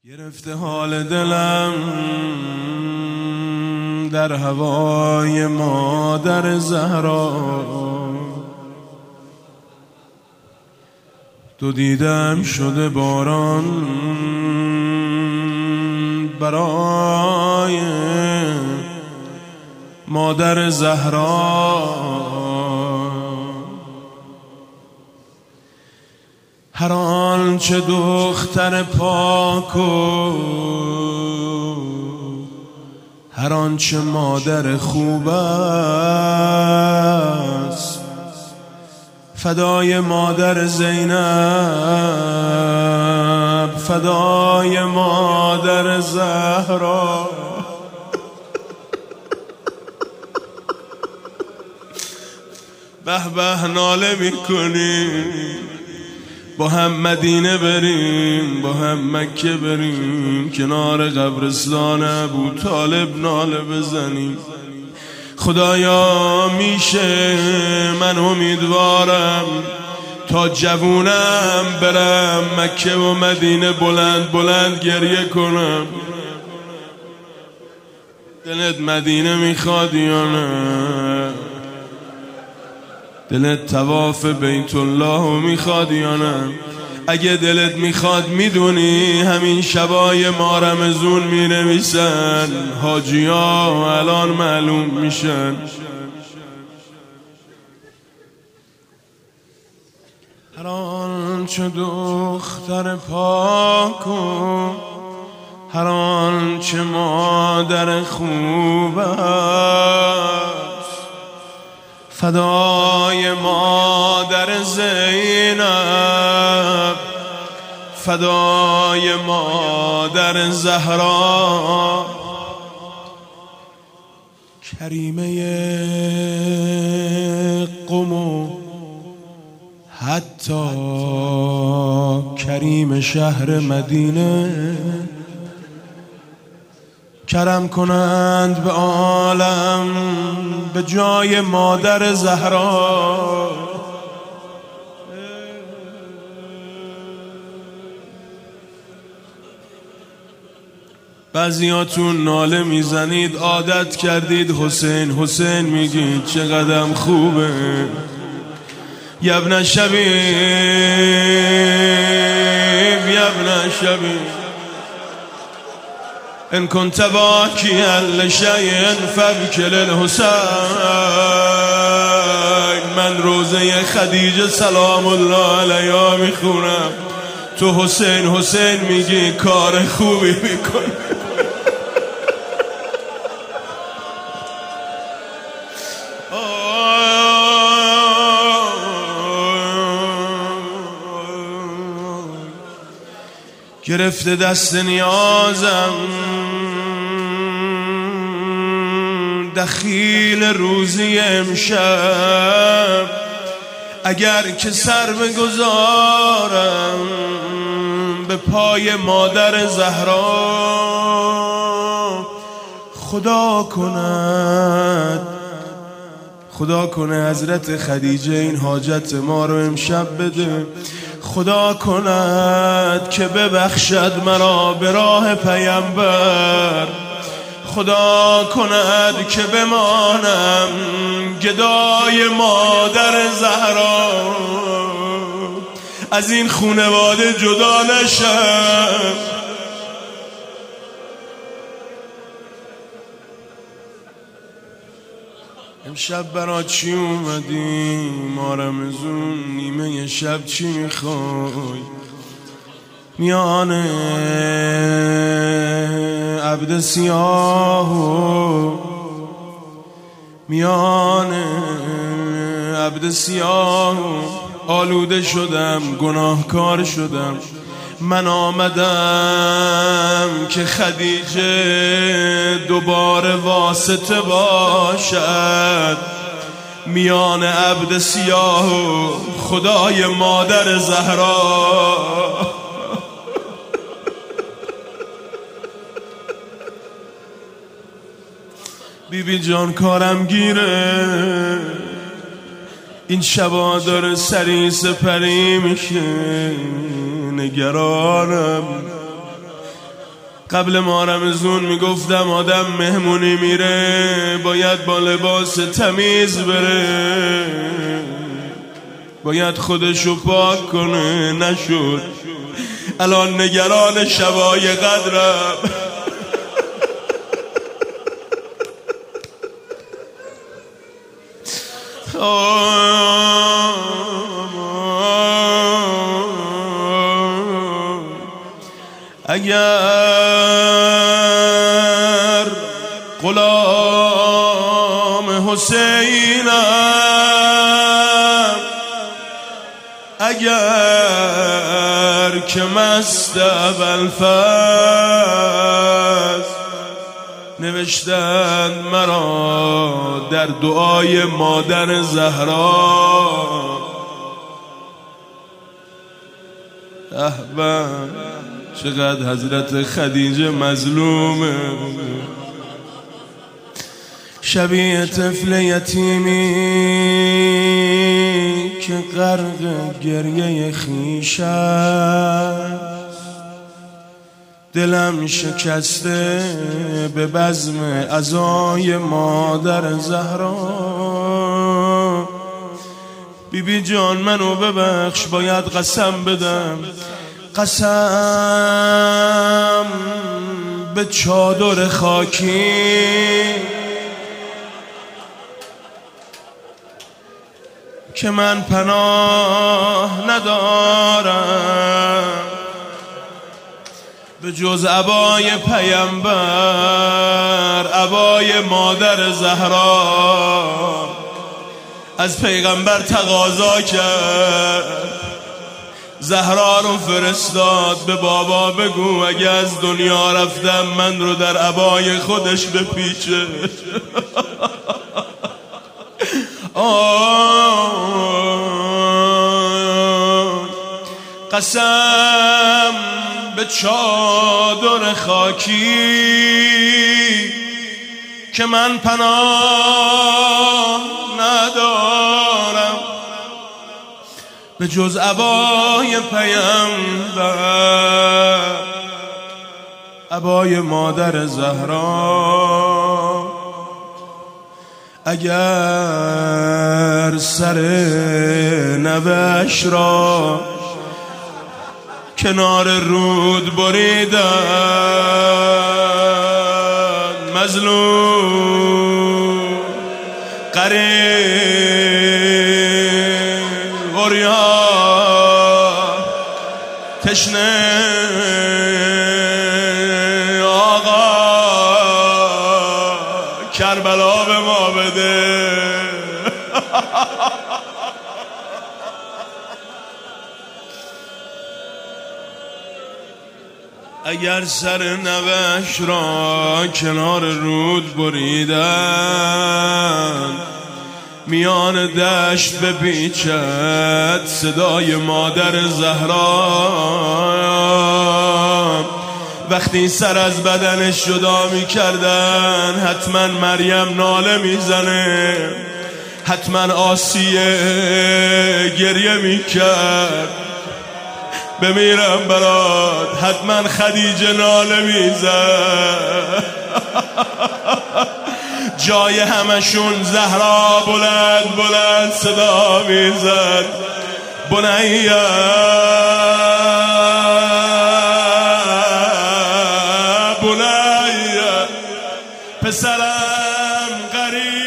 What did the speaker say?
گرفته حال دلم در هوای مادر زهرا، دو دیدم شده باران برای مادر زهرا. هر آنچه دختر پاک و هر آنچه مادر خوب است، فدای مادر زینب، فدای مادر زهرا. به به ناله میکنی، با هم مدینه بریم، با هم مکه بریم، کنار قبرستان ابوطالب ناله بزنیم. خدایا میشه من امیدوارم تا جوونم برم مکه و مدینه بلند بلند گریه کنم. دلت مدینه میخواد یا نه؟ دلت طواف بیت الله میخواد یا نه؟ اگه دلت میخواد میدونی همین شبای ما رمضون مینویسن، حاجیا الان معلوم میشن. هر آنچه دختر پاک و هر آنچه مادر خوب است، فدای مادر زینب، فدای مادر زهرا. کریمه قم و حتی کریم شهر مدینه کرم کنند به عالم به جای مادر زهرا. بعضیاتون ناله میزنید، عادت کردید حسین حسین میگید، چقدرم خوبه. یبن شبیب یبن شبیب ان كنت باكيا لشيء فابكي للحسين. من روزه خدیجه سلام الله علیها میخونم، تو حسین حسین میگی، کار خوبی میکنی. گرفته دست نیازم دخیل روزی امشب، اگر که سر بگذارم به پای مادر زهرا، خدا کنه حضرت خدیجه این حاجت ما رو امشب بده. خدا کند که ببخشد مرا به راه پیامبر. خدا کند که بمانم گدای مادر زهرا، از این خونواده جدا نشم. امشب برا چی اومدی؟ ما رمضون نیمه شب چی میخوای؟ میان عبد سیاه و میان عبد سیاه آلوده شدم، گناهکار شدم. من آمدم که خدیجه دوباره واسطه باشد میان عبد سیاه و خدای مادر زهرا. بیبی جان کارم گیره، این شبا داره سری سپری میشه، نگرانم قبل ماه رمضان میگفتم آدم مهمونی میره باید با لباس تمیز بره، باید خودشو پاک کنه، نشد. الان نگران شبای قدرم. اگر غلام حسینم، اگر که مست ابوالفضل، نوشتند مرا در دعای مادر زهرا. احبا چقدر حضرت خدیجه مظلومه، شبیه طفل یتیمی که غرق گریه خویش است. دلم شکسته به بزم عزای مادر زهرا. بیبی جان منو ببخش، باید قسم بدم، قسم به چادر خاکی که من پناه ندارم به جز عبای پیامبر، عبای مادر زهرا. از پیغمبر تقاضا کرد، زهرا رو فرستاد، به بابا بگو اگه از دنیا رفتم من رو در عبای خودش بپیچه. قسم به چادر خاکی که من پناه ندارم به جز عبای پیامبر، عبای مادر زهرا. اگر سر نوش را کنار رود بریدن، مظلوم غریب عریان تشنه آقا کربلا به ما بده. اگر سر نوش را کنار رود بریدن، میان دشت بپیچد صدای مادر زهرا. وقتی سر از بدنش جدا میکردن، حتما مریم ناله میزنه، حتما آسیه گریه میکرد. بمیرم برات، حتما خدیجه ناله میزد. جای همشون زهرا بلند بلند صدا میزد، بنیه بنیه، پسرم غریب